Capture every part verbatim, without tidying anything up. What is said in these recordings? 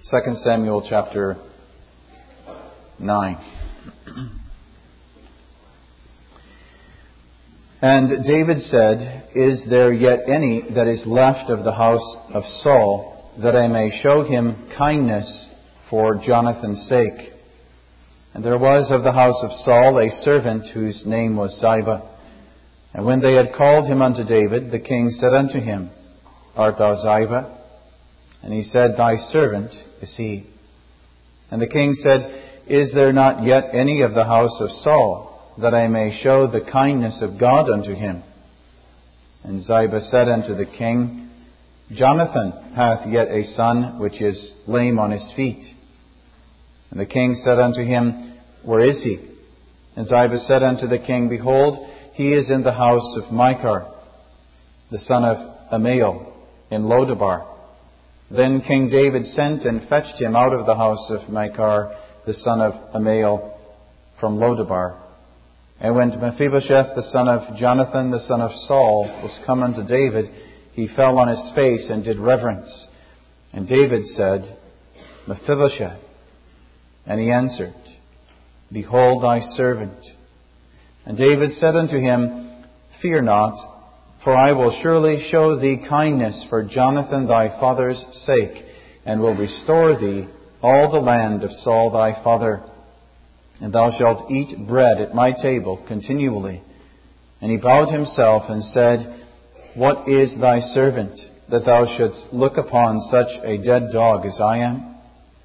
Second Samuel chapter nine. And David said, "Is there yet any that is left of the house of Saul, that I may show him kindness for Jonathan's sake? And there was of the house of Saul a servant whose name was Ziba. And when they had called him unto David, the king said unto him, Art thou Ziba? And he said, Thy servant is he. And the king said, Is there not yet any of the house of Saul, that I may show the kindness of God unto him? And Ziba said unto the king, Jonathan hath yet a son which is lame on his feet. And the king said unto him, Where is he? And Ziba said unto the king, Behold, he is in the house of Machir, the son of Ammiel, in Lodabar. Then King David sent and fetched him out of the house of Machir, the son of Ammiel, from Lodabar. And when Mephibosheth, the son of Jonathan, the son of Saul, was come unto David, he fell on his face and did reverence. And David said, Mephibosheth. And he answered, Behold thy servant. And David said unto him, Fear not, for I will surely show thee kindness for Jonathan thy father's sake, and will restore thee all the land of Saul thy father. And thou shalt eat bread at my table continually. And he bowed himself and said, What is thy servant, that thou shouldst look upon such a dead dog as I am?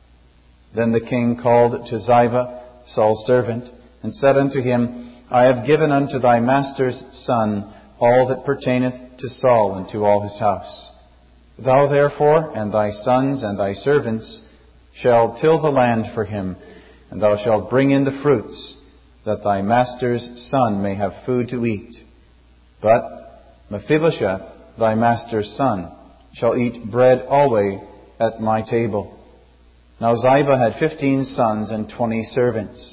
Then the king called to Ziba, Saul's servant, and said unto him, I have given unto thy master's son all that pertaineth to Saul and to all his house. Thou therefore and thy sons and thy servants shall till the land for him, and thou shalt bring in the fruits, that thy master's son may have food to eat. But Mephibosheth, thy master's son, shall eat bread always at my table. Now Ziba had fifteen sons and twenty servants.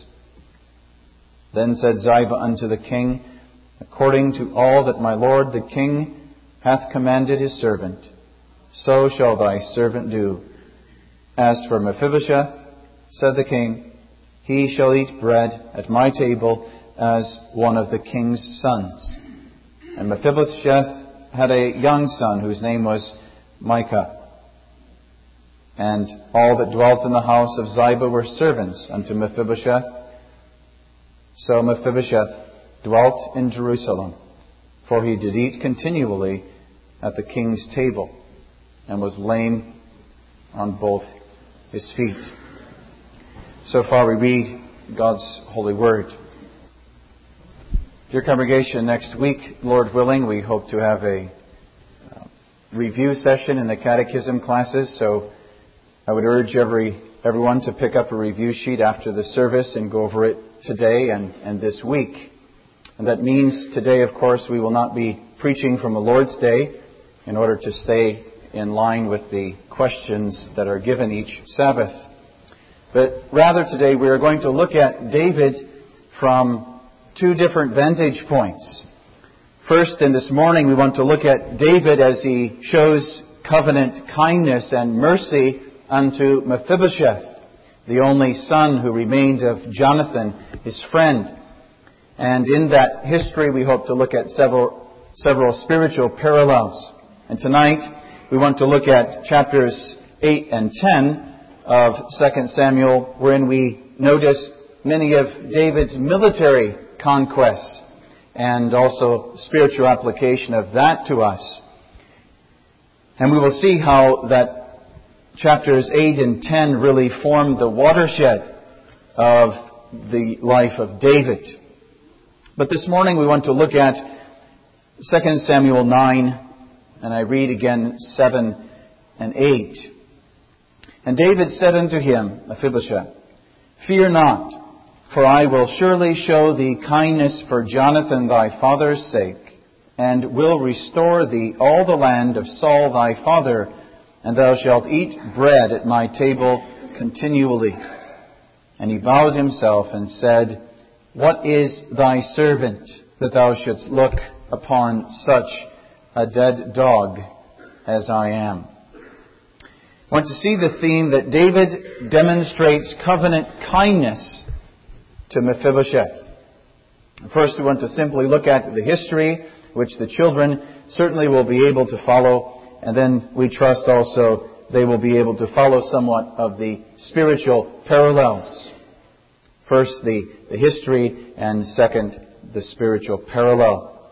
Then said Ziba unto the king, According to all that my lord the king hath commanded his servant, so shall thy servant do. As for Mephibosheth, said the king, he shall eat bread at my table as one of the king's sons. And Mephibosheth had a young son whose name was Micah. And all that dwelt in the house of Ziba were servants unto Mephibosheth. So Mephibosheth dwelt in Jerusalem, for he did eat continually at the king's table, and was lame on both his feet. So far we read God's holy word. Dear congregation, next week, Lord willing, we hope to have a uh, review session in the catechism classes, so I would urge every everyone to pick up a review sheet after the service and go over it today and, and this week. And that means today, of course, we will not be preaching from the Lord's Day in order to stay in line with the questions that are given each Sabbath. But rather today we are going to look at David from two different vantage points. First, in this morning, we want to look at David as he shows covenant kindness and mercy unto Mephibosheth, the only son who remained of Jonathan, his friend. And in that history, we hope to look at several several spiritual parallels. And tonight, we want to look at chapters eight and ten of Second Samuel, wherein we notice many of David's military conquests and also spiritual application of that to us. And we will see how that chapters eight and ten really form the watershed of the life of David. But this morning we want to look at Second Samuel nine, and I read again seven and eight. And David said unto him, Mephibosheth, Fear not, for I will surely show thee kindness for Jonathan thy father's sake, and will restore thee all the land of Saul thy father, and thou shalt eat bread at my table continually. And he bowed himself and said, What is thy servant, that thou shouldst look upon such a dead dog as I am? I want to see the theme that David demonstrates covenant kindness to Mephibosheth. First, we want to simply look at the history, which the children certainly will be able to follow, and then we trust also they will be able to follow somewhat of the spiritual parallels. First, the, the history, and second, the spiritual parallel.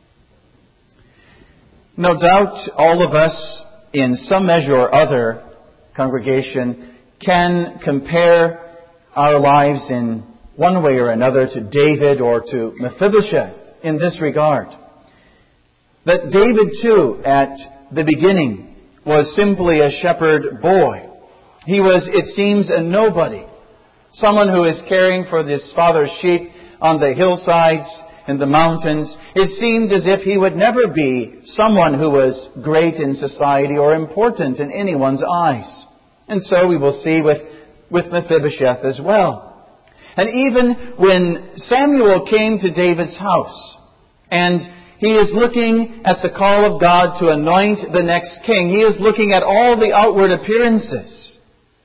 No doubt all of us, in some measure or other, congregation, can compare our lives in one way or another to David or to Mephibosheth in this regard. That David too, at the beginning, was simply a shepherd boy. He was, it seems, a nobody. Someone who is caring for his father's sheep on the hillsides, in the mountains. It seemed as if he would never be someone who was great in society or important in anyone's eyes. And so we will see with, with Mephibosheth as well. And even when Samuel came to David's house, and he is looking at the call of God to anoint the next king, he is looking at all the outward appearances.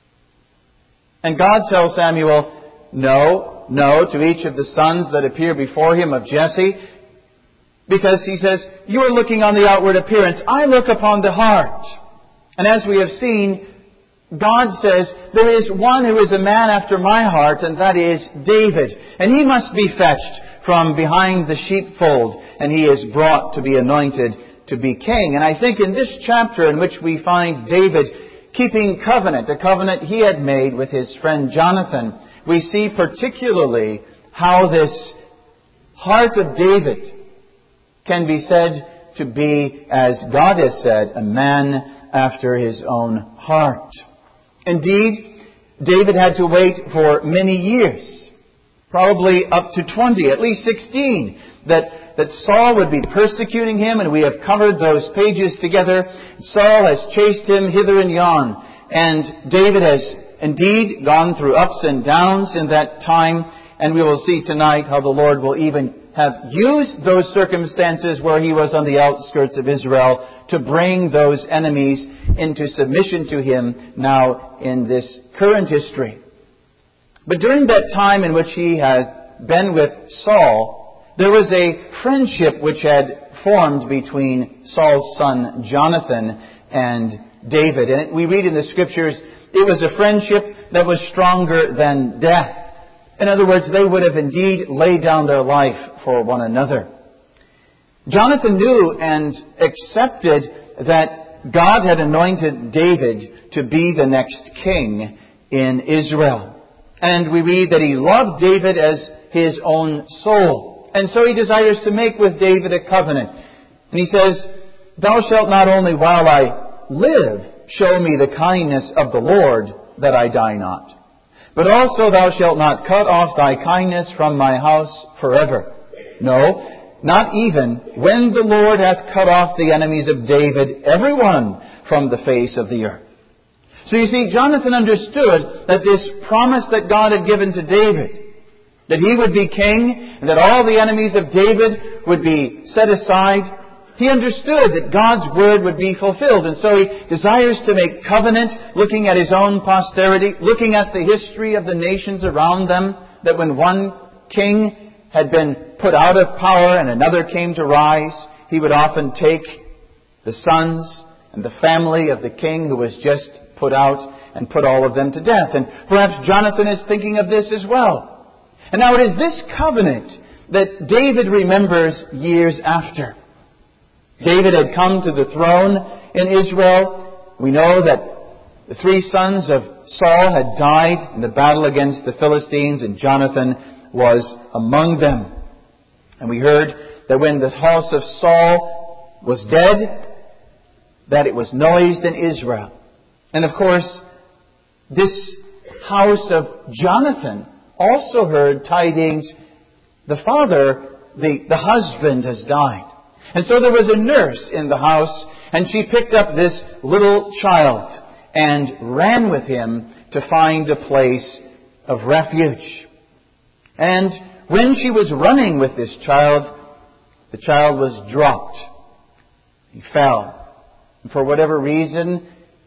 And God tells Samuel, no, no, to each of the sons that appear before him of Jesse, because he says, you are looking on the outward appearance. I look upon the heart. And as we have seen, God says, there is one who is a man after my heart, and that is David. And he must be fetched from behind the sheepfold, and he is brought to be anointed to be king. And I think in this chapter in which we find David keeping covenant, a covenant he had made with his friend Jonathan, we see particularly how this heart of David can be said to be, as God has said, a man after his own heart. Indeed, David had to wait for many years, probably up to twenty, at least sixteen, that, that Saul would be persecuting him, and we have covered those pages together. Saul has chased him hither and yon, and David has indeed gone through ups and downs in that time, and we will see tonight how the Lord will even have used those circumstances where he was on the outskirts of Israel to bring those enemies into submission to him now in this current history. But during that time in which he had been with Saul, there was a friendship which had formed between Saul's son Jonathan and David. And we read in the Scriptures, it was a friendship that was stronger than death. In other words, they would have indeed laid down their life for one another. Jonathan knew and accepted that God had anointed David to be the next king in Israel. And we read that he loved David as his own soul. And so he desires to make with David a covenant. And he says, thou shalt not only while I live show me the kindness of the Lord, that I die not, but also thou shalt not cut off thy kindness from my house forever. No, not even when the Lord hath cut off the enemies of David, every one from the face of the earth. So you see, Jonathan understood that this promise that God had given to David, that he would be king, and that all the enemies of David would be set aside, he understood that God's word would be fulfilled. And so he desires to make covenant, looking at his own posterity, looking at the history of the nations around them, that when one king had been put out of power and another came to rise, he would often take the sons and the family of the king who was just put out and put all of them to death. And perhaps Jonathan is thinking of this as well. And now it is this covenant that David remembers years after. David had come to the throne in Israel. We know that the three sons of Saul had died in the battle against the Philistines, and Jonathan was among them. And we heard that when the house of Saul was dead, that it was noised in Israel. And of course, this house of Jonathan also heard tidings, the father, the, the husband has died. And so there was a nurse in the house, and she picked up this little child and ran with him to find a place of refuge. And when she was running with this child, the child was dropped. He fell. And for whatever reason,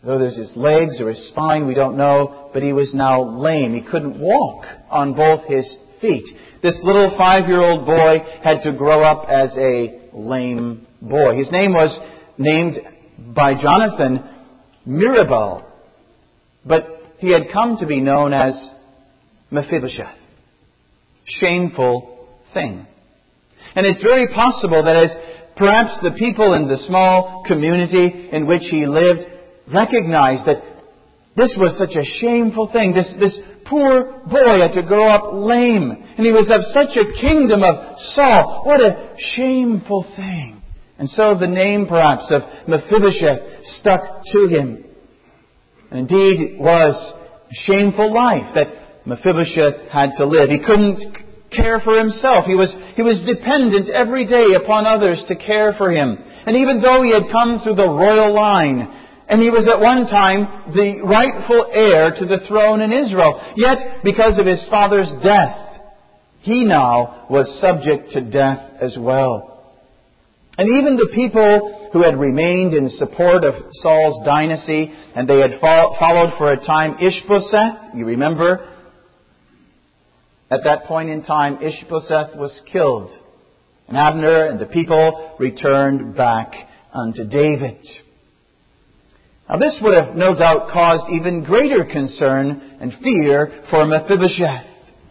Whether it's his legs or his spine, we don't know, but he was now lame. He couldn't walk on both his feet. This little five-year-old boy had to grow up as a lame boy. His name was named by Jonathan Mirabel, but he had come to be known as Mephibosheth. Shameful thing. And it's very possible that as perhaps the people in the small community in which he lived recognized that this was such a shameful thing. This, this poor boy had to grow up lame. And he was of such a kingdom of Saul. What a shameful thing. And so the name perhaps of Mephibosheth stuck to him. And indeed it was a shameful life that Mephibosheth had to live. He couldn't care for himself. He was, he was dependent every day upon others to care for him. And even though he had come through the royal line, and he was at one time the rightful heir to the throne in Israel, yet because of his father's death, he now was subject to death as well. And even the people who had remained in support of Saul's dynasty, and they had fo- followed for a time Ishbosheth, you remember, at that point in time, Ishbosheth was killed. And Abner and the people returned back unto David. Now this would have no doubt caused even greater concern and fear for Mephibosheth.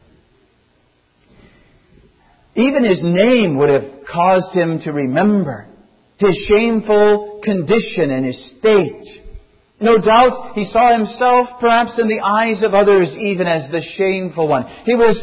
Even his name would have caused him to remember his shameful condition and his state. No doubt he saw himself, perhaps in the eyes of others, even as the shameful one. He was,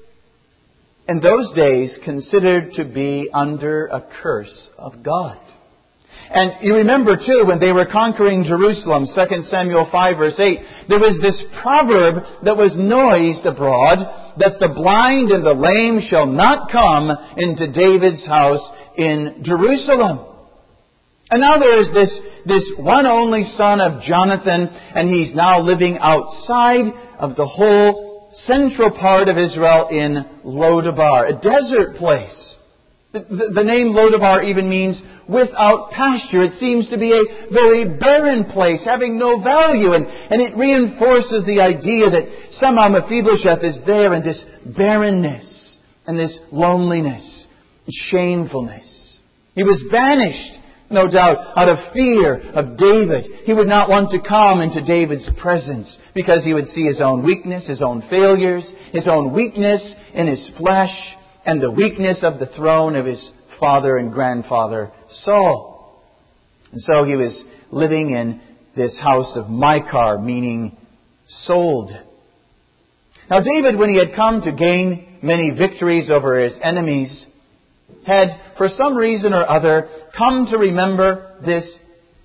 in those days, considered to be under a curse of God. And you remember, too, when they were conquering Jerusalem, Second Samuel five, verse eight, there was this proverb that was noised abroad, that the blind and the lame shall not come into David's house in Jerusalem. And now there is this, this one only son of Jonathan, and he's now living outside of the whole central part of Israel in Lodabar, a desert place. The, the, the name Lodabar even means without pasture. It seems to be a very barren place, having no value. And, and it reinforces the idea that somehow Mephibosheth is there in this barrenness and this loneliness and shamefulness. He was banished, no doubt, out of fear of David. He would not want to come into David's presence because he would see his own weakness, his own failures, his own weakness in his flesh, and the weakness of the throne of his father and grandfather Saul. And so he was living in this house of Micah, meaning sold. Now David, when he had come to gain many victories over his enemies, had, for some reason or other, come to remember this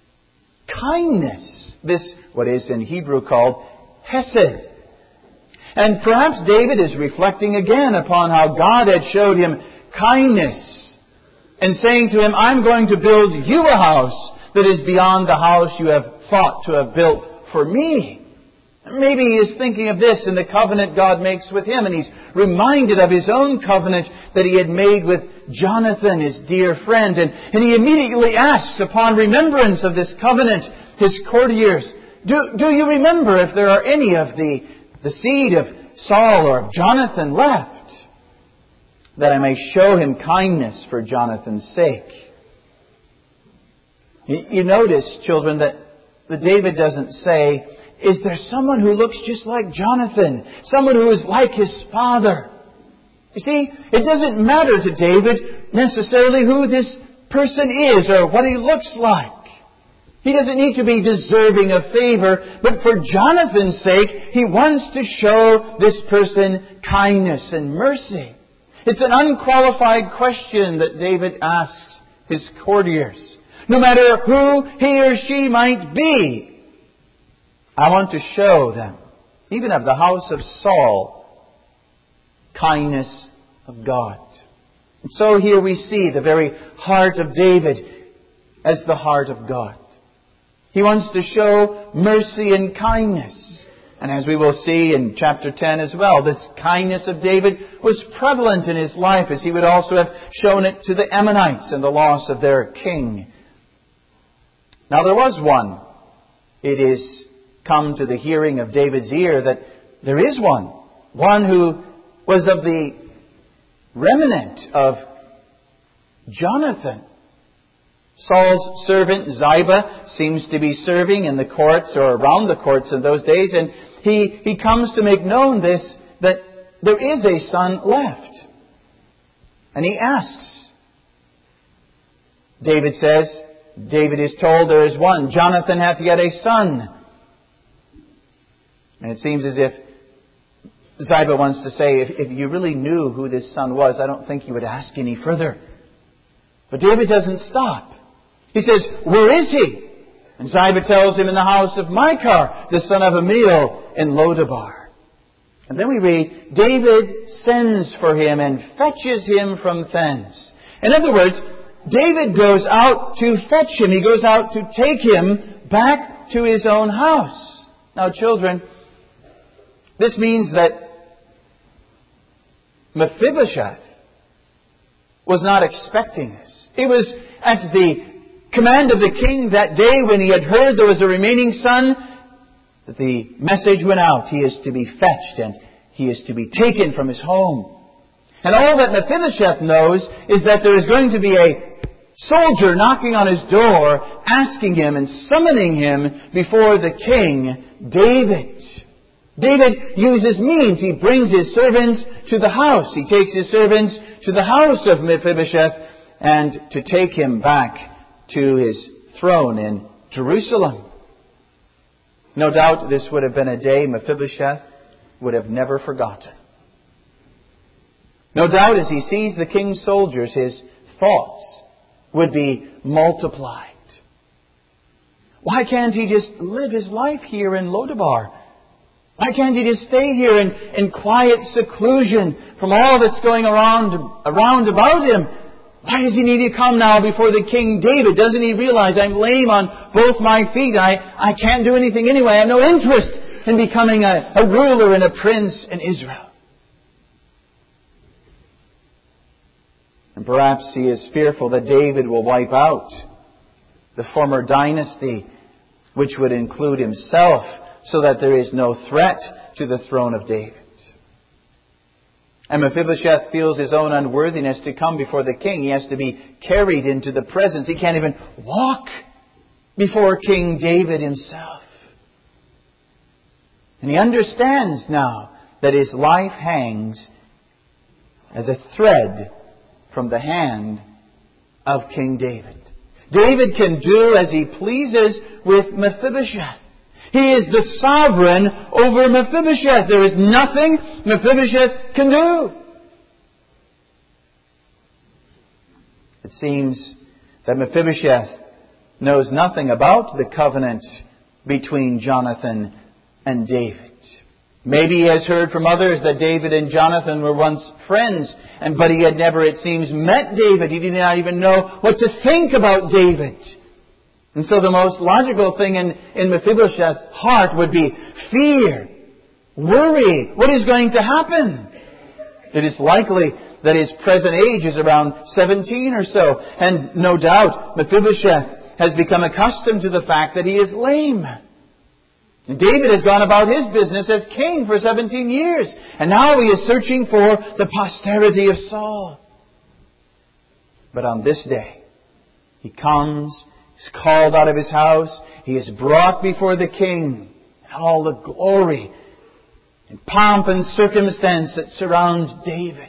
kindness, this, what is in Hebrew called hesed. And perhaps David is reflecting again upon how God had showed him kindness and saying to him, I'm going to build you a house that is beyond the house you have thought to have built for me. Maybe he is thinking of this in the covenant God makes with him, and he's reminded of his own covenant that he had made with Jonathan, his dear friend. And, and he immediately asks, upon remembrance of this covenant, his courtiers, do, do you remember if there are any of the the seed of Saul or of Jonathan left, that I may show him kindness for Jonathan's sake? You, you notice, children, that, that David doesn't say, is there someone who looks just like Jonathan? Someone who is like his father? You see, it doesn't matter to David necessarily who this person is or what he looks like. He doesn't need to be deserving of favor, but for Jonathan's sake, he wants to show this person kindness and mercy. It's an unqualified question that David asks his courtiers. No matter who he or she might be, I want to show them, even of the house of Saul, kindness of God. And so here we see the very heart of David as the heart of God. He wants to show mercy and kindness. And as we will see in chapter ten as well, this kindness of David was prevalent in his life, as he would also have shown it to the Ammonites and the loss of their king. Now there was one it is come to the hearing of David's ear that there is one, one who was of the remnant of Jonathan. Saul's servant Ziba seems to be serving in the courts or around the courts in those days, and he, he comes to make known this, that there is a son left. And he asks. David says, David is told there is one. Jonathan hath yet a son. And it seems as if Ziba wants to say, if, if you really knew who this son was, I don't think you would ask any further. But David doesn't stop. He says, where is he? And Ziba tells him, in the house of Micah, the son of Amiel in Lodabar. And then we read, David sends for him and fetches him from thence. In other words, David goes out to fetch him. He goes out to take him back to his own house. Now, children, this means that Mephibosheth was not expecting this. It was at the command of the king that day, when he had heard there was a remaining son, that the message went out. He is to be fetched and he is to be taken from his home. And all that Mephibosheth knows is that there is going to be a soldier knocking on his door, asking him and summoning him before the king, David. David uses means. He brings his servants to the house. He takes his servants to the house of Mephibosheth and to take him back to his throne in Jerusalem. No doubt this would have been a day Mephibosheth would have never forgotten. No doubt as he sees the king's soldiers, his thoughts would be multiplied. Why can't he just live his life here in Lodabar? Why can't he just stay here in, in quiet seclusion from all that's going around, around about him? Why does he need to come now before the King David? Doesn't he realize I'm lame on both my feet? I, I can't do anything anyway. I have no interest in becoming a, a ruler and a prince in Israel. And perhaps he is fearful that David will wipe out the former dynasty, which would include himself, so that there is no threat to the throne of David. And Mephibosheth feels his own unworthiness to come before the king. He has to be carried into the presence. He can't even walk before King David himself. And he understands now that his life hangs as a thread from the hand of King David. David can do as he pleases with Mephibosheth. He is the sovereign over Mephibosheth. There is nothing Mephibosheth can do. It seems that Mephibosheth knows nothing about the covenant between Jonathan and David. Maybe he has heard from others that David and Jonathan were once friends, and but he had never, it seems, met David. He did not even know what to think about David. And so the most logical thing in, in Mephibosheth's heart would be fear, worry. What is going to happen? It is likely that his present age is around seventeen or so. And no doubt Mephibosheth has become accustomed to the fact that he is lame. And David has gone about his business as king for seventeen years. And now he is searching for the posterity of Saul. But on this day, he comes. He's called out of his house. He is brought before the king. And all the glory and pomp and circumstance that surrounds David.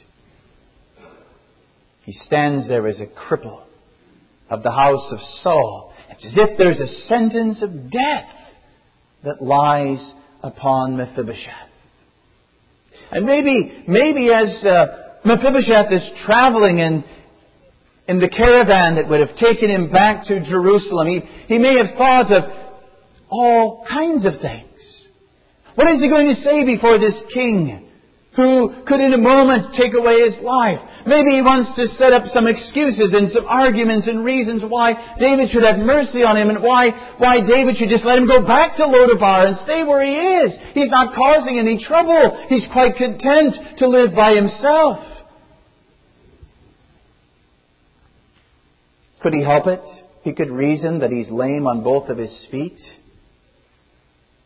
He stands there as a cripple of the house of Saul. It's as if there's a sentence of death that lies upon Mephibosheth. And maybe, maybe as uh, Mephibosheth is traveling in In the caravan that would have taken him back to Jerusalem, he, he may have thought of all kinds of things. What is he going to say before this king who could in a moment take away his life? Maybe he wants to set up some excuses and some arguments and reasons why David should have mercy on him and why, why David should just let him go back to Lodabar and stay where he is. He's not causing any trouble. He's quite content to live by himself. Could he help it? He could reason that he's lame on both of his feet.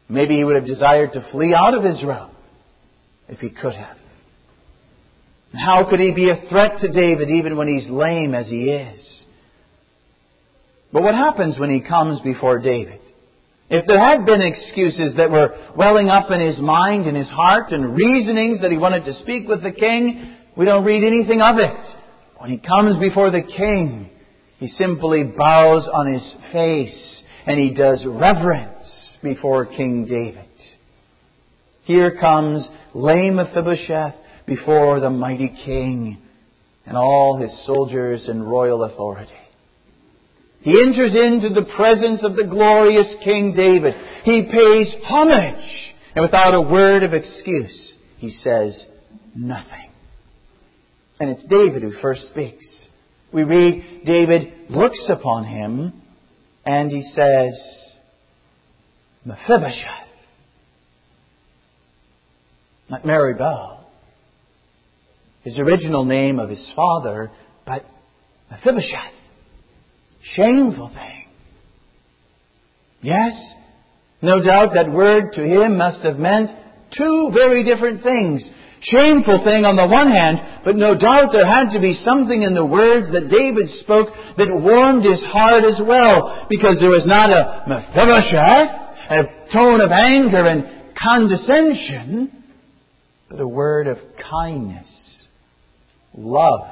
Maybe he would have desired to flee out of Israel if he could have. And how could he be a threat to David even when he's lame as he is? But what happens when he comes before David? If there had been excuses that were welling up in his mind and his heart and reasonings that he wanted to speak with the king, we don't read anything of it. When he comes before the king, he simply bows on his face and he does reverence before King David. Here comes lame Mephibosheth before the mighty king and all his soldiers and royal authority. He enters into the presence of the glorious King David. He pays homage. And without a word of excuse, he says nothing. And it's David who first speaks. We read, David looks upon him and he says, Mephibosheth. Not Mary Bell. His original name of his father, but Mephibosheth. Shameful thing. Yes, no doubt that word to him must have meant two very different things. Shameful thing on the one hand, but no doubt there had to be something in the words that David spoke that warmed his heart as well. Because there was not a Mephibosheth, a tone of anger and condescension, but a word of kindness, love.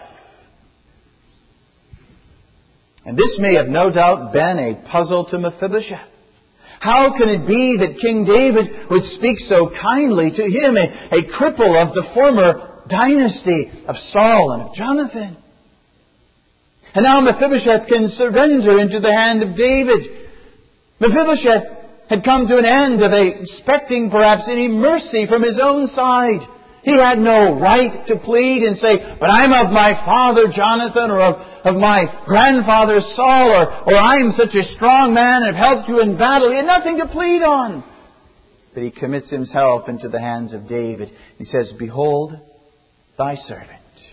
And this may have no doubt been a puzzle to Mephibosheth. How can it be that King David would speak so kindly to him, a, a cripple of the former dynasty of Saul and of Jonathan? And now Mephibosheth can surrender into the hand of David. Mephibosheth had come to an end of expecting perhaps any mercy from his own side. He had no right to plead and say, but I'm of my father Jonathan or of, of my grandfather Saul or, or I'm such a strong man and have helped you in battle. He had nothing to plead on. But he commits himself into the hands of David. He says, behold, thy servant.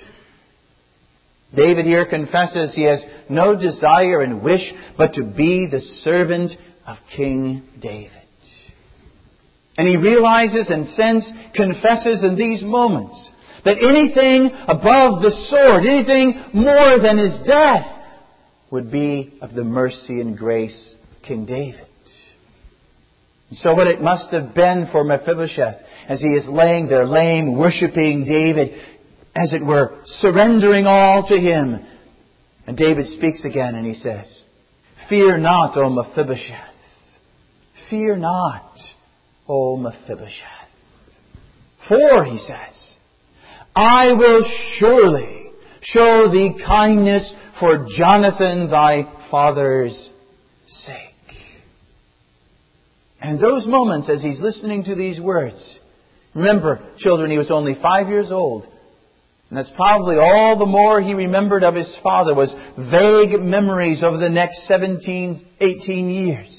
David here confesses he has no desire and wish but to be the servant of King David. And he realizes and sense, confesses in these moments that anything above the sword, anything more than his death, would be of the mercy and grace of King David. And so what it must have been for Mephibosheth as he is laying there lame, worshipping David, as it were, surrendering all to him. And David speaks again and he says, fear not, O Mephibosheth. Fear not, O Mephibosheth. For, he says, I will surely show thee kindness for Jonathan thy father's sake. And in those moments as he's listening to these words, remember, children, he was only five years old. And that's probably all the more he remembered of his father was vague memories over the next seventeen, eighteen years.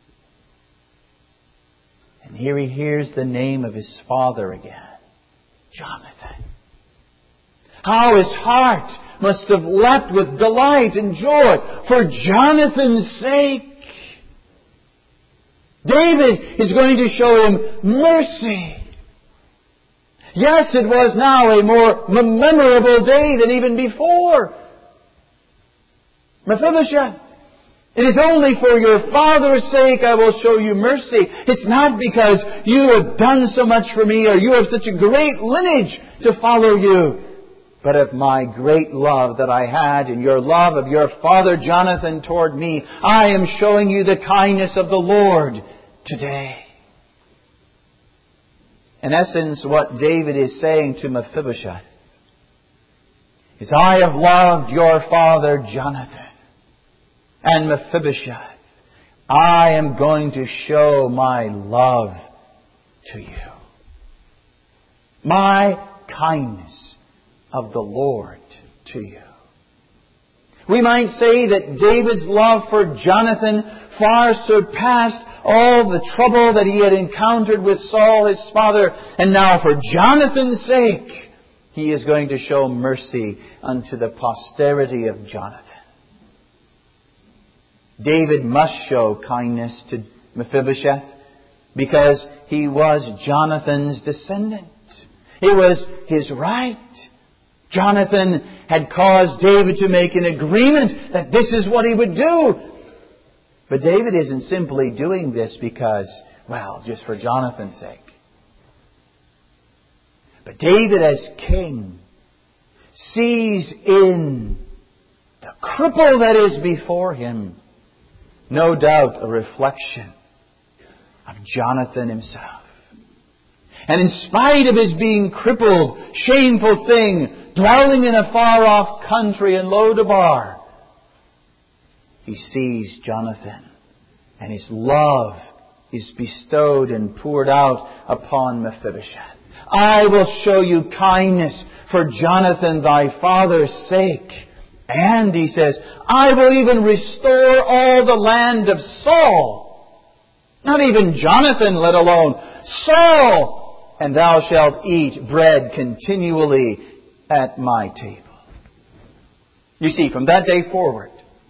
And here he hears the name of his father again, Jonathan. How his heart must have leapt with delight and joy for Jonathan's sake. David is going to show him mercy. Yes, it was now a more memorable day than even before. Mephibosheth, it is only for your father's sake I will show you mercy. It's not because you have done so much for me or you have such a great lineage to follow you, but of my great love that I had and your love of your father Jonathan toward me. I am showing you the kindness of the Lord today. In essence, what David is saying to Mephibosheth is, I have loved your father Jonathan. And Mephibosheth, I am going to show my love to you. My kindness of the Lord to you. We might say that David's love for Jonathan far surpassed all the trouble that he had encountered with Saul, his father. And now for Jonathan's sake, he is going to show mercy unto the posterity of Jonathan. David must show kindness to Mephibosheth because he was Jonathan's descendant. It was his right. Jonathan had caused David to make an agreement that this is what he would do. But David isn't simply doing this because, well, just for Jonathan's sake. But David as king sees in the cripple that is before him, no doubt a reflection of Jonathan himself. And in spite of his being crippled, shameful thing, dwelling in a far-off country in Lodabar, he sees Jonathan, and his love is bestowed and poured out upon Mephibosheth. I will show you kindness for Jonathan thy father's sake. And, he says, I will even restore all the land of Saul. Not even Jonathan, let alone Saul. And thou shalt eat bread continually at my table. You see, from that day forward,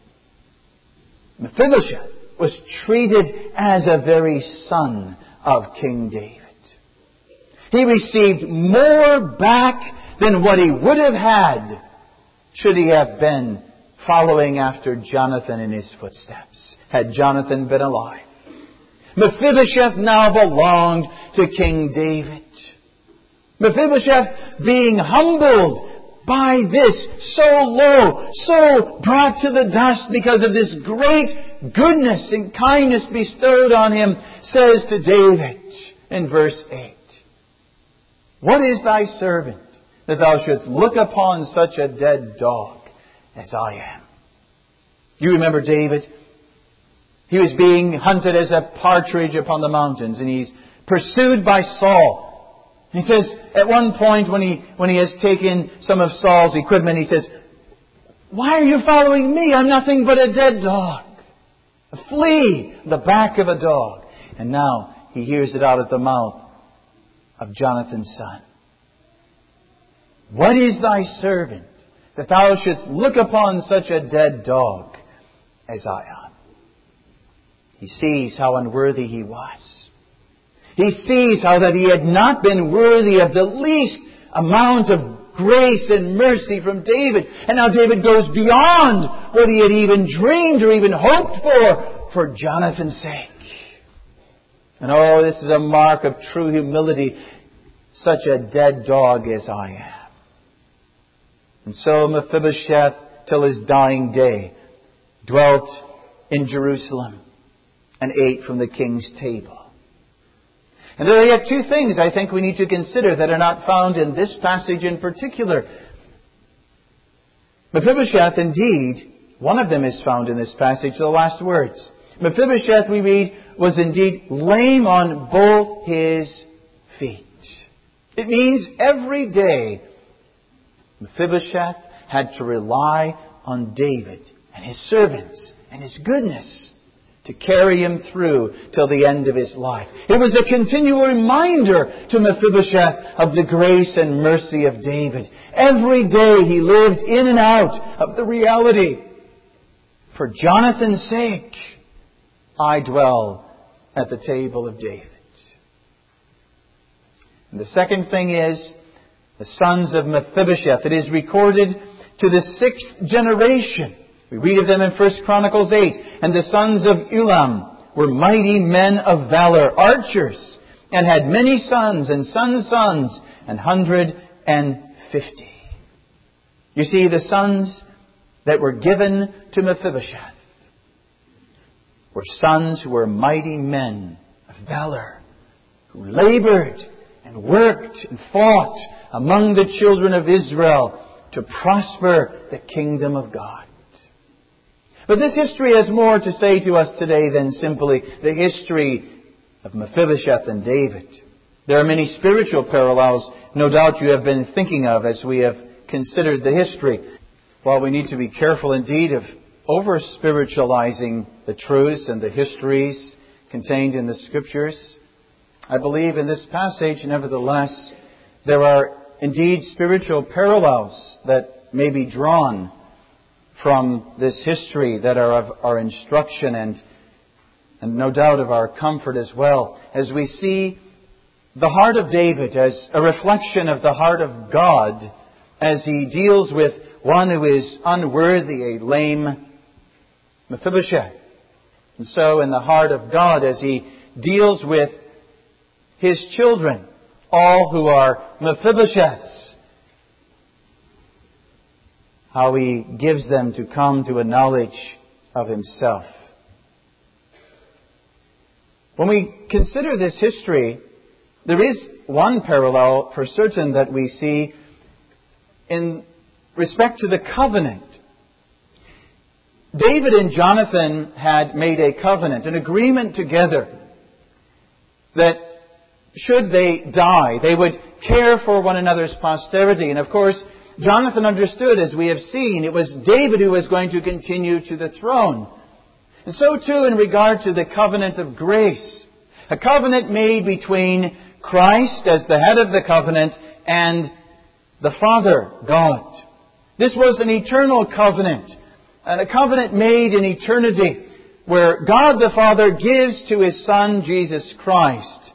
Mephibosheth was treated as a very son of King David. He received more back than what he would have had should he have been following after Jonathan in his footsteps, had Jonathan been alive. Mephibosheth now belonged to King David. Mephibosheth being humbled by this, so low, so brought to the dust because of this great goodness and kindness bestowed on him, says to David in verse eight, what is thy servant that thou shouldst look upon such a dead dog as I am? Do you remember David? He was being hunted as a partridge upon the mountains, and he's pursued by Saul. He says, at one point when he when he has taken some of Saul's equipment, he says, why are you following me? I'm nothing but a dead dog. A flea, the back of a dog. And now he hears it out of the mouth of Jonathan's son. What is thy servant that thou shouldst look upon such a dead dog as I am? He sees how unworthy he was. He sees how that he had not been worthy of the least amount of grace and mercy from David. And now David goes beyond what he had even dreamed or even hoped for, for Jonathan's sake. And oh, this is a mark of true humility. Such a dead dog as I am. And so Mephibosheth, till his dying day, dwelt in Jerusalem and ate from the king's table. And there are yet two things I think we need to consider that are not found in this passage in particular. Mephibosheth, indeed, one of them is found in this passage, the last words. Mephibosheth, we read, was indeed lame on both his feet. It means every day Mephibosheth had to rely on David and his servants and his goodness to carry him through till the end of his life. It was a continual reminder to Mephibosheth of the grace and mercy of David. Every day he lived in and out of the reality. For Jonathan's sake, I dwell at the table of David. And the second thing is, the sons of Mephibosheth. It is recorded to the sixth generation. We read of them in First Chronicles eight. And the sons of Ulam were mighty men of valor, archers, and had many sons and sons' sons, an hundred and fifty. You see, the sons that were given to Mephibosheth were sons who were mighty men of valor, who labored and worked and fought among the children of Israel to prosper the kingdom of God. But this history has more to say to us today than simply the history of Mephibosheth and David. There are many spiritual parallels, no doubt you have been thinking of as we have considered the history. While we need to be careful indeed of over-spiritualizing the truths and the histories contained in the Scriptures, I believe in this passage, nevertheless, there are indeed spiritual parallels that may be drawn from this history that are of our instruction and and no doubt of our comfort as well, as we see the heart of David as a reflection of the heart of God as he deals with one who is unworthy, a lame Mephibosheth. And so in the heart of God as he deals with his children, all who are Mephibosheths, how he gives them to come to a knowledge of himself. When we consider this history, there is one parallel for certain that we see in respect to the covenant. David and Jonathan had made a covenant, an agreement together, that should they die, they would care for one another's posterity. And of course, Jonathan understood, as we have seen, it was David who was going to continue to the throne. And so too in regard to the covenant of grace, a covenant made between Christ as the head of the covenant and the Father, God. This was an eternal covenant, and a covenant made in eternity, where God the Father gives to His Son, Jesus Christ,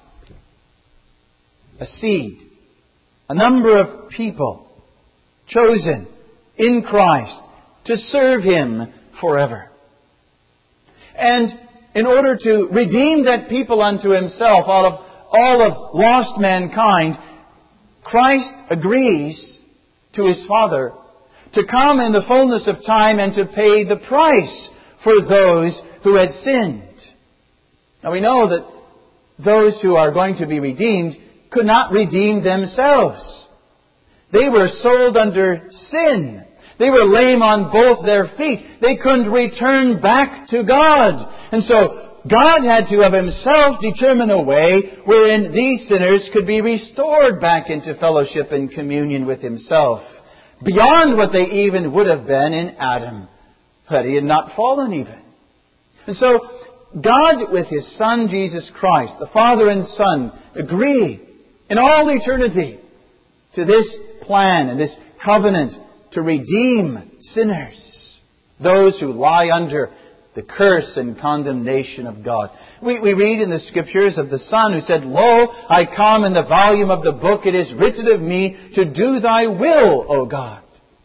a seed, a number of people chosen in Christ to serve Him forever. And in order to redeem that people unto Himself, all of, all of lost mankind, Christ agrees to His Father to come in the fullness of time and to pay the price for those who had sinned. Now we know that those who are going to be redeemed could not redeem themselves. They were sold under sin. They were lame on both their feet. They couldn't return back to God. And so God had to of Himself determine a way wherein these sinners could be restored back into fellowship and communion with Himself, beyond what they even would have been in Adam, had he had not fallen even. And so God, with His Son Jesus Christ, the Father and Son, agree in all eternity to this plan and this covenant to redeem sinners, those who lie under the curse and condemnation of God. We, we read in the Scriptures of the Son who said, "Lo, I come in the volume of the book, it is written of me to do Thy will, O God."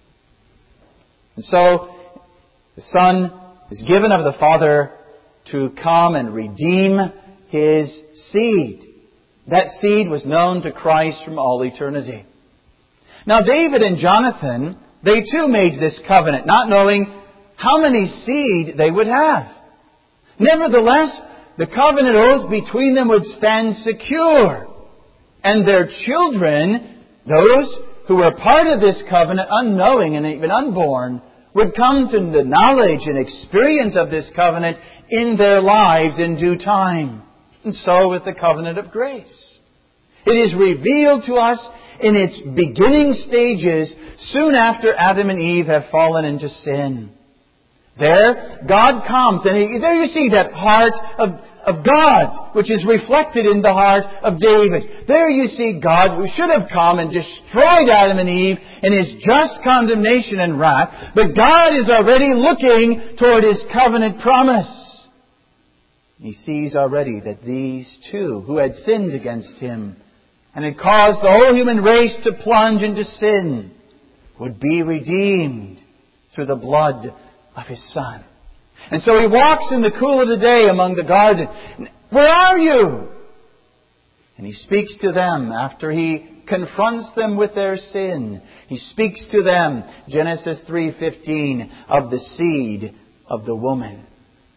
And so the Son is given of the Father to come and redeem His seed. That seed was known to Christ from all eternity. Now David and Jonathan, they too made this covenant, not knowing how many seed they would have. Nevertheless, the covenant oath between them would stand secure. And their children, those who were part of this covenant, unknowing and even unborn, would come to the knowledge and experience of this covenant in their lives in due time. And so with the covenant of grace. It is revealed to us in its beginning stages soon after Adam and Eve have fallen into sin. There, God comes, and he, there you see that heart of, of God, which is reflected in the heart of David. There you see God, who should have come and destroyed Adam and Eve in His just condemnation and wrath. But God is already looking toward His covenant promise. He sees already that these two, who had sinned against Him and had caused the whole human race to plunge into sin, would be redeemed through the blood of His Son. And so He walks in the cool of the day among the garden. "Where are you?" And He speaks to them after He confronts them with their sin. He speaks to them, Genesis three fifteen, of the seed of the woman.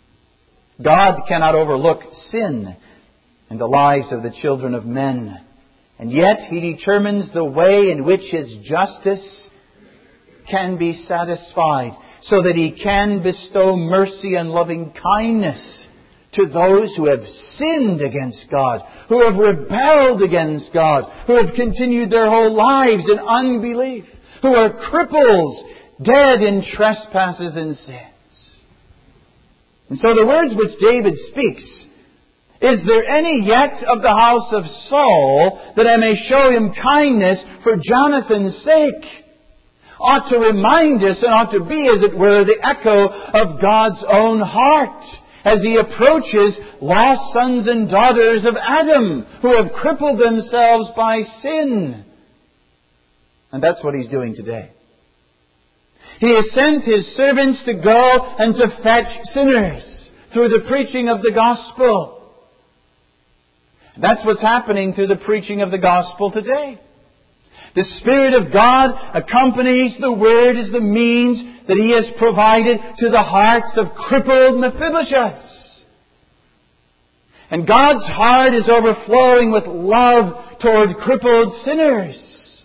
God cannot overlook sin in the lives of the children of men. And yet He determines the way in which His justice can be satisfied, so that He can bestow mercy and loving kindness to those who have sinned against God, who have rebelled against God, who have continued their whole lives in unbelief, who are cripples, dead in trespasses and sins. And so the words which David speaks, "Is there any yet of the house of Saul, that I may show him kindness for Jonathan's sake?" ought to remind us and ought to be, as it were, the echo of God's own heart. as He approaches lost sons and daughters of Adam who have crippled themselves by sin. And that's what He's doing today. He has sent His servants to go and to fetch sinners through the preaching of the gospel. That's what's happening through the preaching of the gospel today. The Spirit of God accompanies the Word as the means that He has provided to the hearts of crippled Mephibosheths. And God's heart is overflowing with love toward crippled sinners.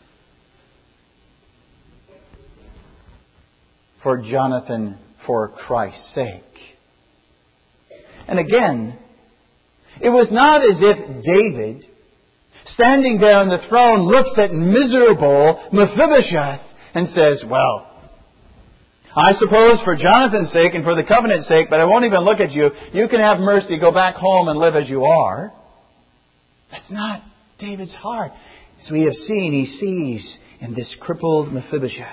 For Jonathan, for Christ's sake. And again, it was not as if David, standing there on the throne, looks at miserable Mephibosheth and says, well, I suppose for Jonathan's sake and for the covenant's sake, but I won't even look at you. You can have mercy, go back home and live as you are. That's not David's heart. As we have seen, he sees in this crippled Mephibosheth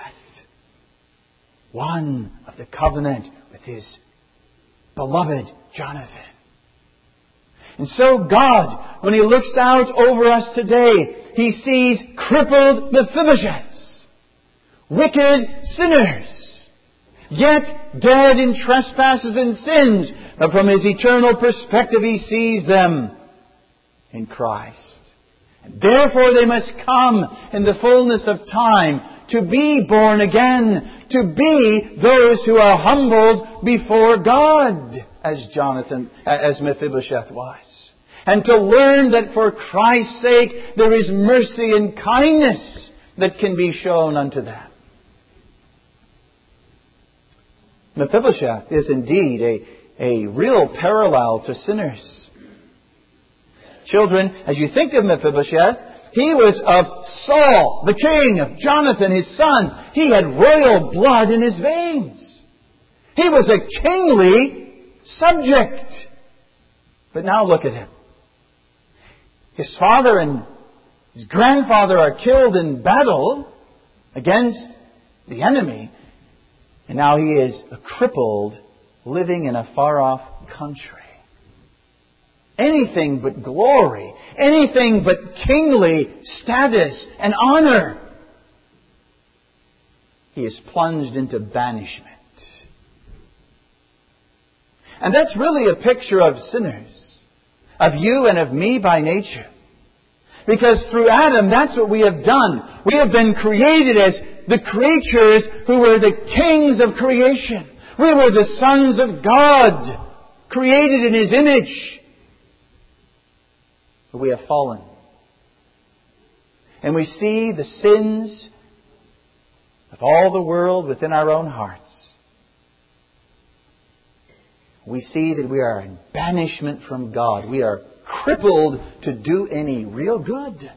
one of the covenant with his beloved Jonathan. And so God, when He looks out over us today, He sees crippled Mephibosheths, wicked sinners, yet dead in trespasses and sins. But from His eternal perspective, He sees them in Christ. And therefore they must come in the fullness of time to be born again, to be those who are humbled before God, as Jonathan, as Mephibosheth was. And to learn that for Christ's sake there is mercy and kindness that can be shown unto them. Mephibosheth is indeed a, a real parallel to sinners. Children, as you think of Mephibosheth, he was of Saul, the king, of Jonathan, his son. He had royal blood in his veins. He was a kingly subject. But now look at him. His father and his grandfather are killed in battle against the enemy. And now he is a crippled, living in a far-off country. Anything but glory. Anything but kingly status and honor. He is plunged into banishment. And that's really a picture of sinners. Of you and of me by nature. Because through Adam, that's what we have done. We have been created as the creatures who were the kings of creation. We were the sons of God, created in His image. But we have fallen. And we see the sins of all the world within our own hearts. We see that we are in banishment from God. We are crippled to do any real good.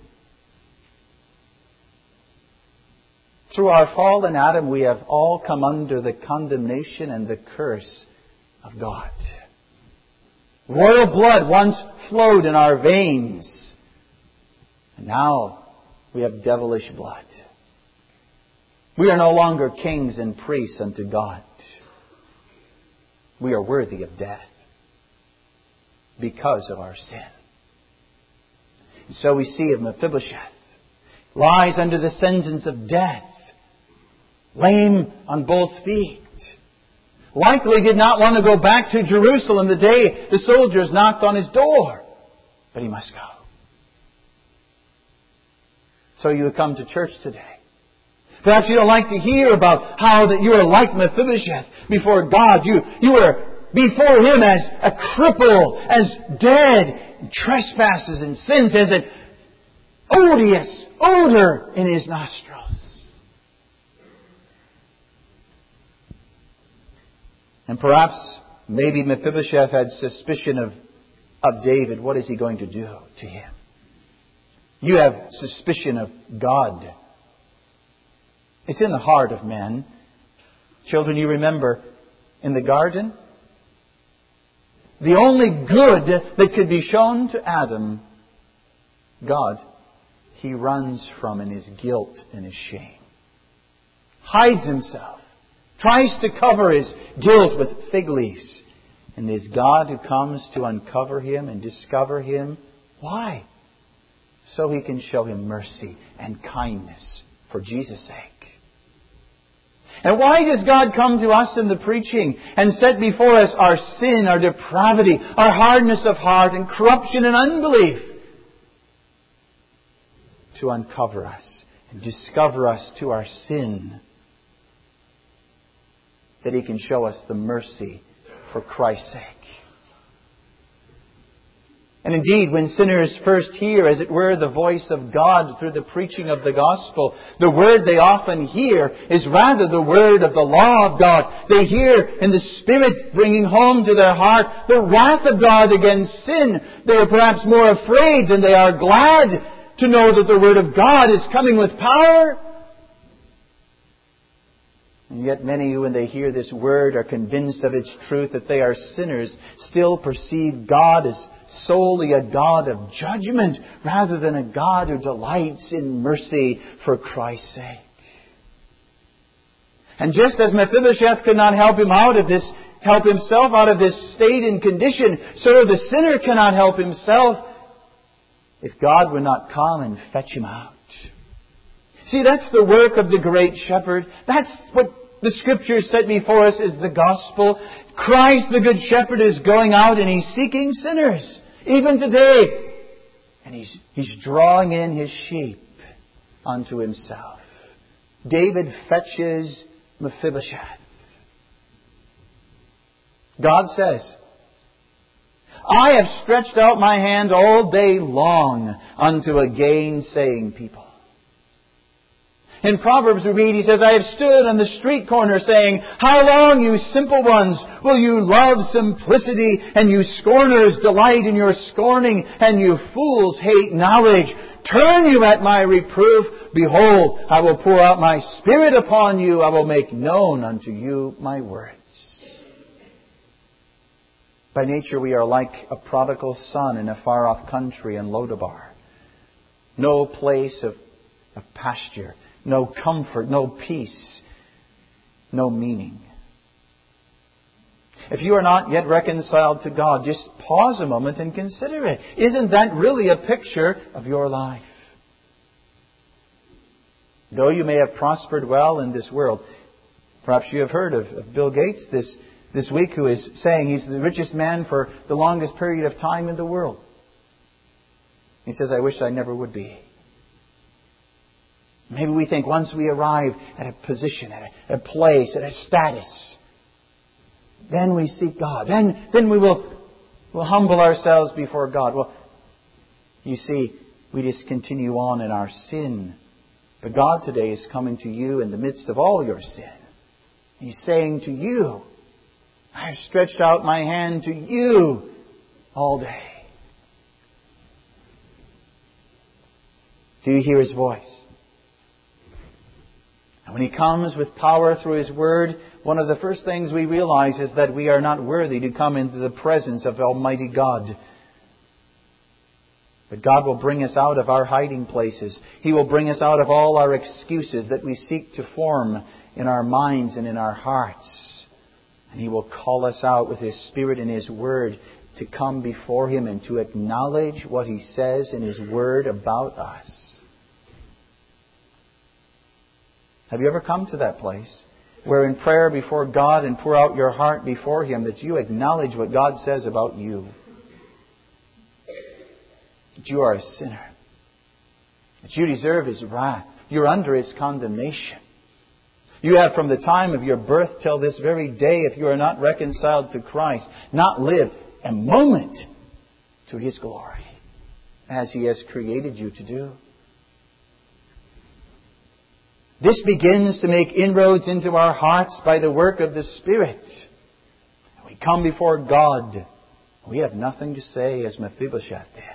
Through our fall in Adam, we have all come under the condemnation and the curse of God. Royal blood once flowed in our veins. And now we have devilish blood. We are no longer kings and priests unto God. We are worthy of death because of our sin. And so we see of Mephibosheth lies under the sentence of death, lame on both feet. Likely did not want to go back to Jerusalem the day the soldiers knocked on his door. But he must go. So you have come to church today. Perhaps you don't like to hear about how that you are like Mephibosheth before God. You, you are before Him as a cripple, as dead in trespasses and sins, as an odious odor in His nostrils. And perhaps, maybe Mephibosheth had suspicion of, of David. What is he going to do to him? You have suspicion of God. It's in the heart of men. Children, you remember in the garden, the only good that could be shown to Adam, God, he runs from in his guilt and his shame. Hides himself. Tries to cover his guilt with fig leaves. And there's God who comes to uncover him and discover him. Why? So he can show him mercy and kindness for Jesus' sake. And why does God come to us in the preaching and set before us our sin, our depravity, our hardness of heart and corruption and unbelief? To uncover us and discover us to our sin. That he can show us the mercy for Christ's sake. And indeed, when sinners first hear, as it were, the voice of God through the preaching of the gospel, the word they often hear is rather the word of the law of God. They hear in the Spirit bringing home to their heart the wrath of God against sin. They are perhaps more afraid than they are glad to know that the word of God is coming with power. And yet many who, when they hear this word, are convinced of its truth, that they are sinners, still perceive God as solely a God of judgment rather than a God who delights in mercy for Christ's sake. And just as Mephibosheth could not help him out of this, help himself out of this state and condition, so the sinner cannot help himself if God would not come and fetch him out. See, that's the work of the great shepherd. That's what the Scriptures set before us is the gospel. Christ, the good shepherd, is going out and he's seeking sinners, even today. And he's, he's drawing in his sheep unto himself. David fetches Mephibosheth. God says, I have stretched out my hand all day long unto a gainsaying people. In Proverbs we read, he says, I have stood on the street corner saying, how long, you simple ones, will you love simplicity, and you scorners delight in your scorning, and you fools hate knowledge? Turn you at my reproof. Behold, I will pour out my Spirit upon you. I will make known unto you my words. By nature we are like a prodigal son in a far-off country in Lodabar. No place of, of pasture. No comfort, no peace, no meaning. If you are not yet reconciled to God, just pause a moment and consider it. Isn't that really a picture of your life? Though you may have prospered well in this world, perhaps you have heard of, of Bill Gates this, this week, who is saying he's the richest man for the longest period of time in the world. He says, I wish I never would be. Maybe we think once we arrive at a position, at a, a place, at a status, then we seek God. Then, then we will we'll humble ourselves before God. Well, you see, we just continue on in our sin. But God today is coming to you in the midst of all your sin. He's saying to you, I have stretched out my hand to you all day. Do you hear His voice? And when He comes with power through His Word, one of the first things we realize is that we are not worthy to come into the presence of Almighty God. But God will bring us out of our hiding places. He will bring us out of all our excuses that we seek to form in our minds and in our hearts. And He will call us out with His Spirit and His Word to come before Him and to acknowledge what He says in His Word about us. Have you ever come to that place where in prayer before God and pour out your heart before Him that you acknowledge what God says about you? That you are a sinner. That you deserve His wrath. You're under His condemnation. You have from the time of your birth till this very day, if you are not reconciled to Christ, not lived a moment to His glory as He has created you to do. This begins to make inroads into our hearts by the work of the Spirit. We come before God. We have nothing to say as Mephibosheth did.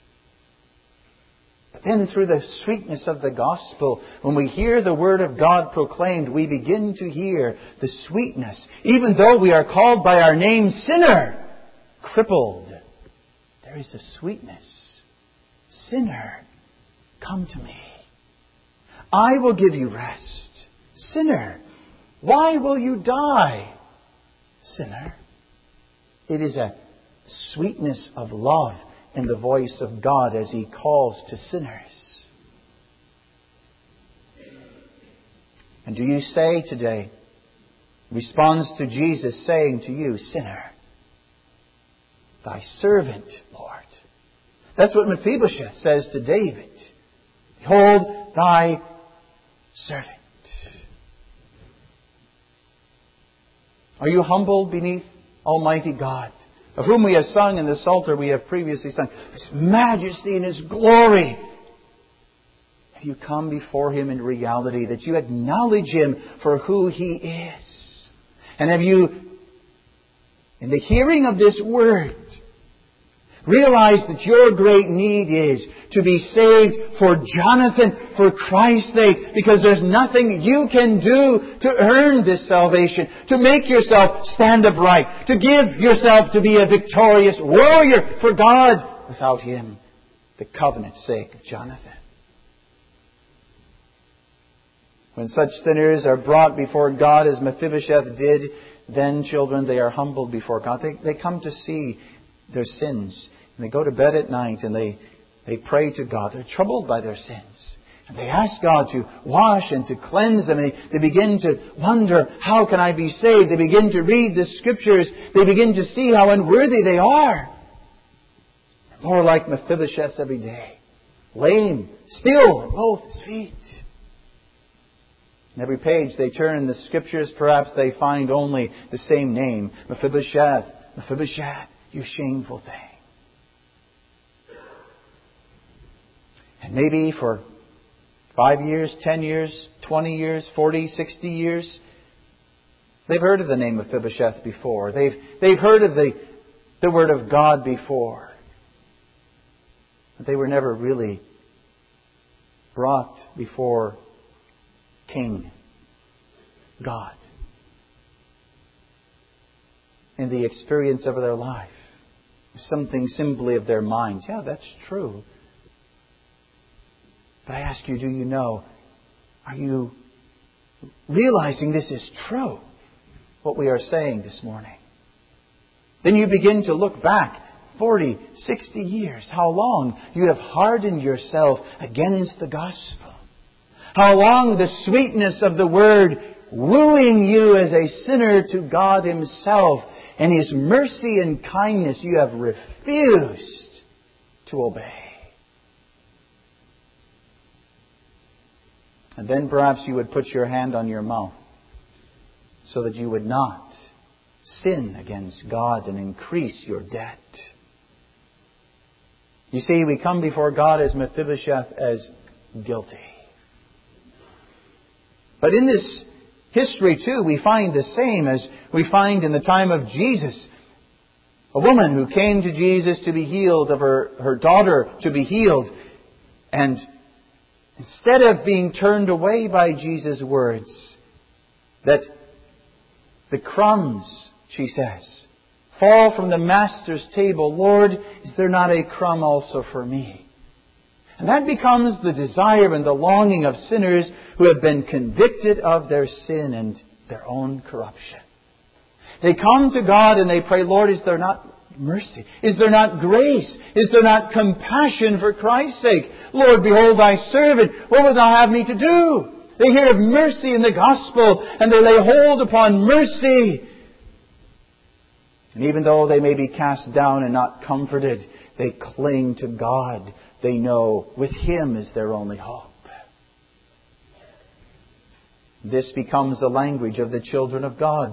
But then through the sweetness of the gospel, when we hear the Word of God proclaimed, we begin to hear the sweetness. Even though we are called by our name sinner, crippled, there is a sweetness. Sinner, come to me. I will give you rest. Sinner, why will you die? Sinner, It is a sweetness of love in the voice of God as He calls to sinners. And do you say today, responds to Jesus saying to you, sinner, thy servant, Lord. That's what Mephibosheth says to David. Behold, thy servant. Are you humbled beneath Almighty God, of whom we have sung in the Psalter we have previously sung, His majesty and His glory? Have you come before Him in reality, that you acknowledge Him for who He is? And have you, in the hearing of this word, realize that your great need is to be saved for Jonathan, for Christ's sake, because there's nothing you can do to earn this salvation, to make yourself stand upright, to give yourself to be a victorious warrior for God without Him, the covenant's sake of Jonathan. When such sinners are brought before God as Mephibosheth did, then, children, they are humbled before God. They, they come to see their sins. And they go to bed at night and they, they pray to God. They're troubled by their sins. And they ask God to wash and to cleanse them. And they, they begin to wonder, how can I be saved? They begin to read the Scriptures. They begin to see how unworthy they are. More like Mephibosheth every day. Lame, still, on both his feet. In every page they turn in the Scriptures, perhaps they find only the same name. Mephibosheth, Mephibosheth, you shameful thing. And maybe for five years, ten years, twenty years, forty, sixty years, they've heard of the name Mephibosheth before. They've, they've heard of the, the Word of God before. But they were never really brought before King God in the experience of their life. Something simply of their minds. Yeah, that's true. But I ask you, do you know, are you realizing this is true, what we are saying this morning? Then you begin to look back forty, sixty years, how long you have hardened yourself against the gospel. How long the sweetness of the Word wooing you as a sinner to God Himself and His mercy and kindness you have refused to obey. And then perhaps you would put your hand on your mouth so that you would not sin against God and increase your debt. You see, we come before God as Mephibosheth as guilty. But in this history too, we find the same as we find in the time of Jesus. A woman who came to Jesus to be healed, of her, her daughter to be healed. And instead of being turned away by Jesus' words, that the crumbs, she says, fall from the Master's table. Lord, is there not a crumb also for me? And that becomes the desire and the longing of sinners who have been convicted of their sin and their own corruption. They come to God and they pray, Lord, is there not mercy? Is there not grace? Is there not compassion for Christ's sake? Lord, behold thy servant. What wilt thou have me to do? They hear of mercy in the gospel and they lay hold upon mercy. And even though they may be cast down and not comforted, they cling to God. They know with Him is their only hope. This becomes the language of the children of God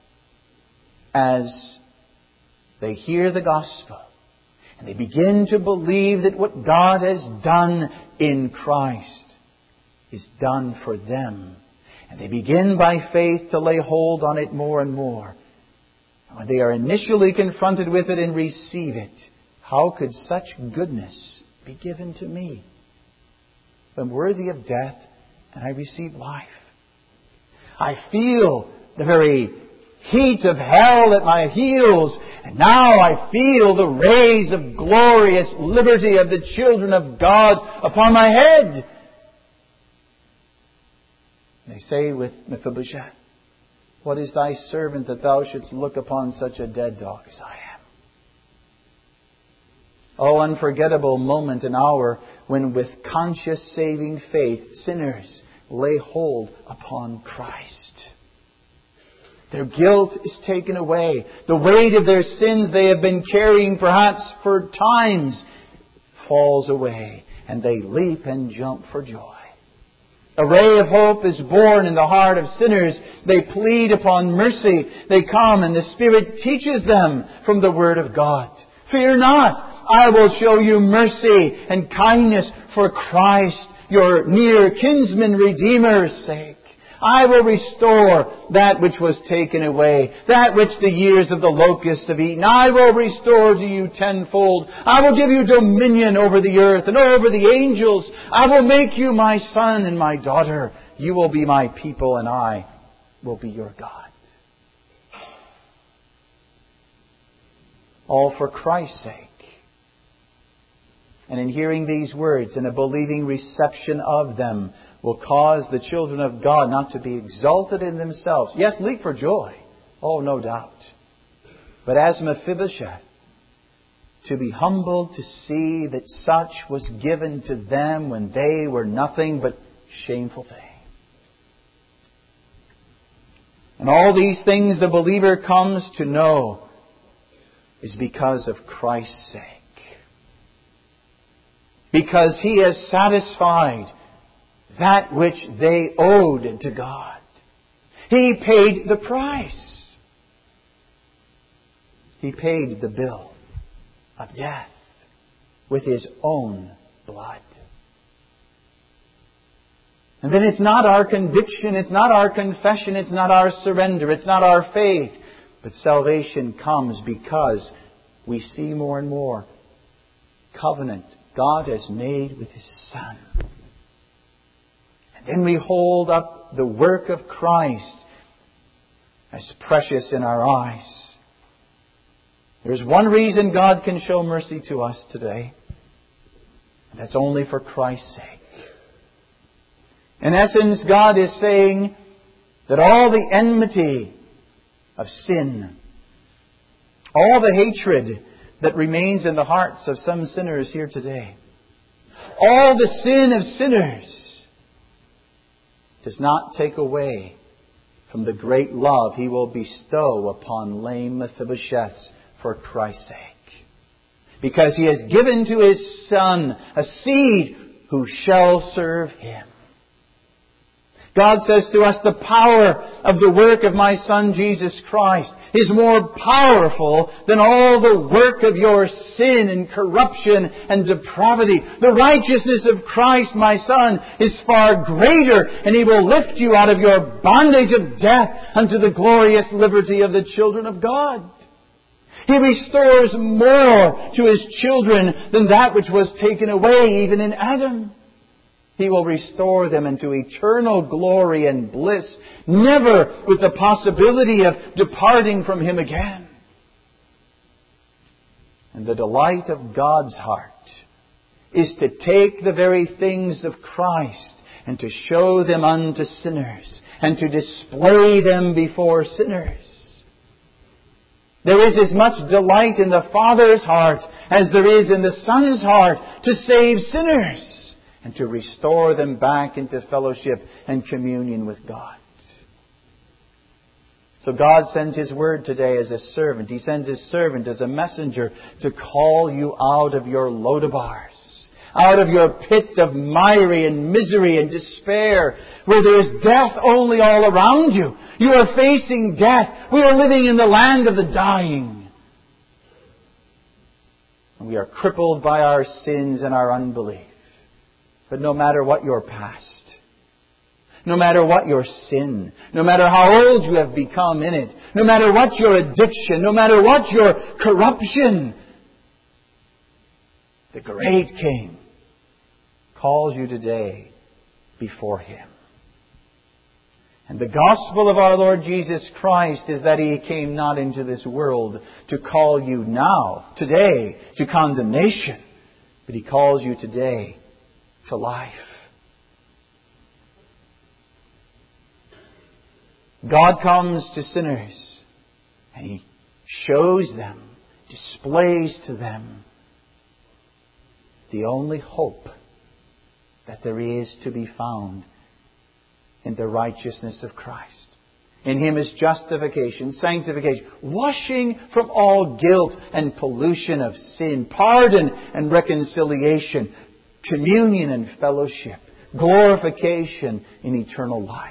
as they hear the gospel and they begin to believe that what God has done in Christ is done for them. And they begin by faith to lay hold on it more and more. When they are initially confronted with it and receive it, how could such goodness be given to me? I'm worthy of death and I receive life. I feel the very heat of hell at my heels, and now I feel the rays of glorious liberty of the children of God upon my head. They say with Mephibosheth, What is thy servant that thou shouldst look upon such a dead dog as I am? Oh, unforgettable moment and hour when with conscious saving faith sinners lay hold upon Christ. Their guilt is taken away. The weight of their sins they have been carrying perhaps for times falls away, and they leap and jump for joy. A ray of hope is born in the heart of sinners. They plead upon mercy. They come and the Spirit teaches them from the Word of God. Fear not, I will show you mercy and kindness for Christ, your near kinsman Redeemer's sake. I will restore that which was taken away, that which the years of the locusts have eaten. I will restore to you tenfold. I will give you dominion over the earth and over the angels. I will make you my son and my daughter. You will be my people and I will be your God. All for Christ's sake. And in hearing these words and a believing reception of them will cause the children of God not to be exalted in themselves. Yes, leap for joy. Oh, no doubt. But as Mephibosheth, to be humbled to see that such was given to them when they were nothing but shameful thing. And all these things the believer comes to know is because of Christ's sake. Because He has satisfied that which they owed to God. He paid the price. He paid the bill of death with His own blood. And then it's not our conviction, it's not our confession, it's not our surrender, it's not our faith. But salvation comes because we see more and more covenant God has made with His Son. And then we hold up the work of Christ as precious in our eyes. There's one reason God can show mercy to us today. And that's only for Christ's sake. In essence, God is saying that all the enmity of sin, all the hatred that remains in the hearts of some sinners here today, all the sin of sinners, does not take away from the great love He will bestow upon lame Mephibosheth for Christ's sake. Because He has given to His Son a seed who shall serve Him. God says to us, the power of the work of my Son Jesus Christ is more powerful than all the work of your sin and corruption and depravity. The righteousness of Christ, my Son, is far greater, and He will lift you out of your bondage of death unto the glorious liberty of the children of God. He restores more to His children than that which was taken away even in Adam. He will restore them into eternal glory and bliss, never with the possibility of departing from Him again. And the delight of God's heart is to take the very things of Christ and to show them unto sinners and to display them before sinners. There is as much delight in the Father's heart as there is in the Son's heart to save sinners and to restore them back into fellowship and communion with God. So God sends His Word today as a servant. He sends His servant as a messenger to call you out of your Lodebars, out of your pit of miry and misery and despair, where there is death only all around you. You are facing death. We are living in the land of the dying. And we are crippled by our sins and our unbelief. But no matter what your past, no matter what your sin, no matter how old you have become in it, no matter what your addiction, no matter what your corruption, the great King calls you today before Him. And the gospel of our Lord Jesus Christ is that He came not into this world to call you now, today, to condemnation, but He calls you today to life. God comes to sinners and He shows them, displays to them the only hope that there is to be found in the righteousness of Christ. In Him is justification, sanctification, washing from all guilt and pollution of sin, pardon and reconciliation, communion and fellowship, glorification in eternal life.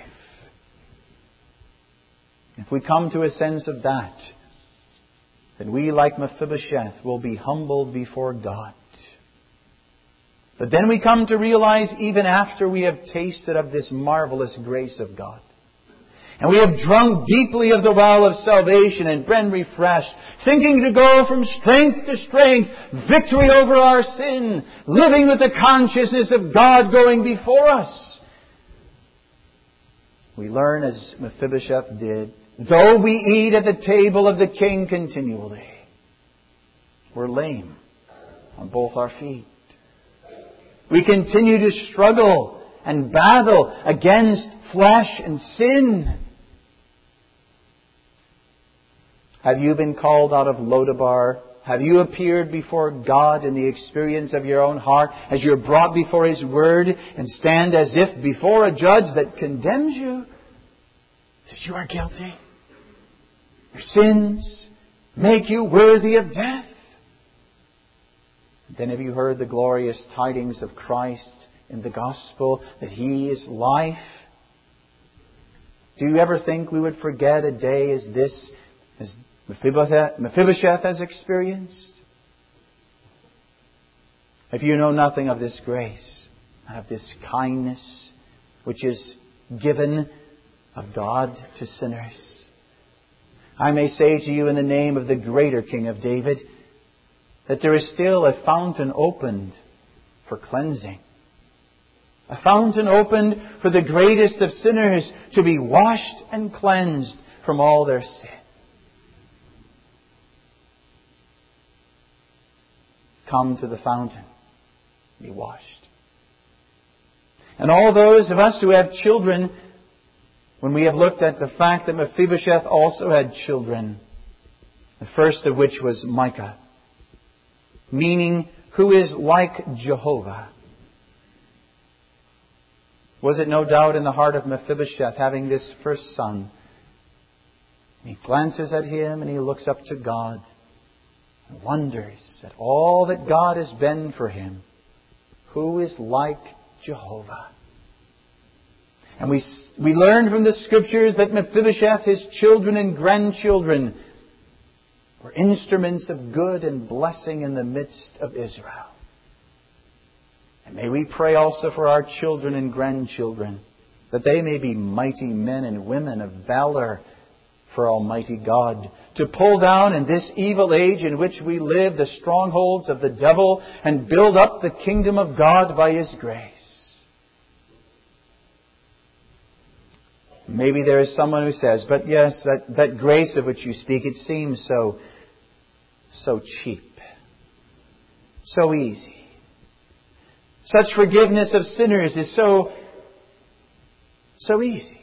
If we come to a sense of that, then we, like Mephibosheth, will be humbled before God. But then we come to realize, even after we have tasted of this marvelous grace of God, and we have drunk deeply of the well of salvation and been refreshed, thinking to go from strength to strength, victory over our sin, living with the consciousness of God going before us, we learn, as Mephibosheth did, though we eat at the table of the king continually, we're lame on both our feet. We continue to struggle and battle against flesh and sin. Have you been called out of Lodabar? Have you appeared before God in the experience of your own heart as you're brought before His Word and stand as if before a judge that condemns you? Says you are guilty. Your sins make you worthy of death. Then have you heard the glorious tidings of Christ in the gospel, that He is life? Do you ever think we would forget a day as this, as Mephibosheth, Mephibosheth has experienced? If you know nothing of this grace, of this kindness, which is given of God to sinners, I may say to you in the name of the greater King of David, that there is still a fountain opened for cleansing. A fountain opened for the greatest of sinners to be washed and cleansed from all their sin. Come to the fountain, be washed. And all those of us who have children, when we have looked at the fact that Mephibosheth also had children, the first of which was Micah, meaning who is like Jehovah. Was it no doubt in the heart of Mephibosheth, having this first son? He glances at him and he looks up to God and wonders at all that God has been for him. Who is like Jehovah? And we, we learn from the Scriptures that Mephibosheth, his children and grandchildren, were instruments of good and blessing in the midst of Israel. And may we pray also for our children and grandchildren, that they may be mighty men and women of valor for Almighty God, to pull down in this evil age in which we live the strongholds of the devil and build up the kingdom of God by His grace. Maybe there is someone who says, but yes, that, that grace of which you speak, it seems so, so cheap, so easy. Such forgiveness of sinners is so, so easy.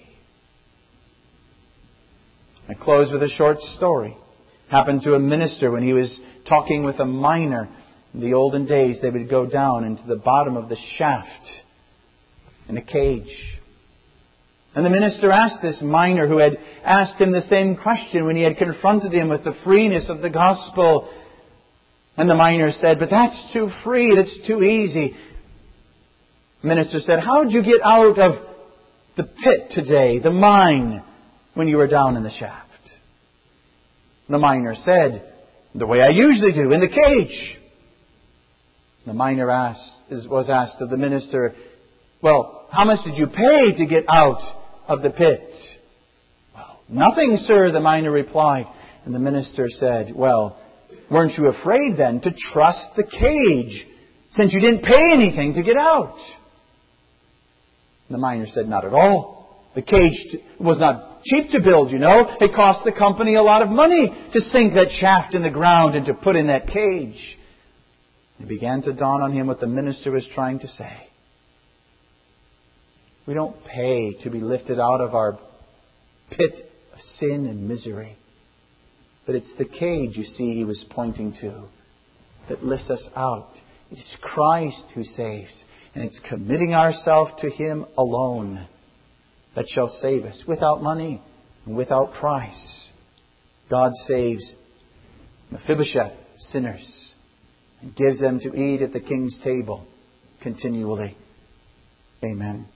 I close with a short story. Happened to a minister when he was talking with a miner. In the olden days, they would go down into the bottom of the shaft in a cage. And the minister asked this miner, who had asked him the same question when he had confronted him with the freeness of the gospel. And the miner said, but that's too free, that's too easy. The minister said, how did you get out of the pit today, the mine, when you were down in the shaft? The miner said, the way I usually do, in the cage. The miner asked, was asked of the minister, well, how much did you pay to get out of the pit? Well, nothing, sir, the miner replied. And the minister said, well, weren't you afraid then to trust the cage, since you didn't pay anything to get out? The miner said, not at all. The cage was not cheap to build, you know. It cost the company a lot of money to sink that shaft in the ground and to put in that cage. It began to dawn on him what the minister was trying to say. We don't pay to be lifted out of our pit of sin and misery. But it's the cage, you see, he was pointing to, that lifts us out. It is Christ who saves. And it's committing ourselves to Him alone that shall save us, without money and without price. God saves Mephibosheth, sinners, and gives them to eat at the king's table continually. Amen.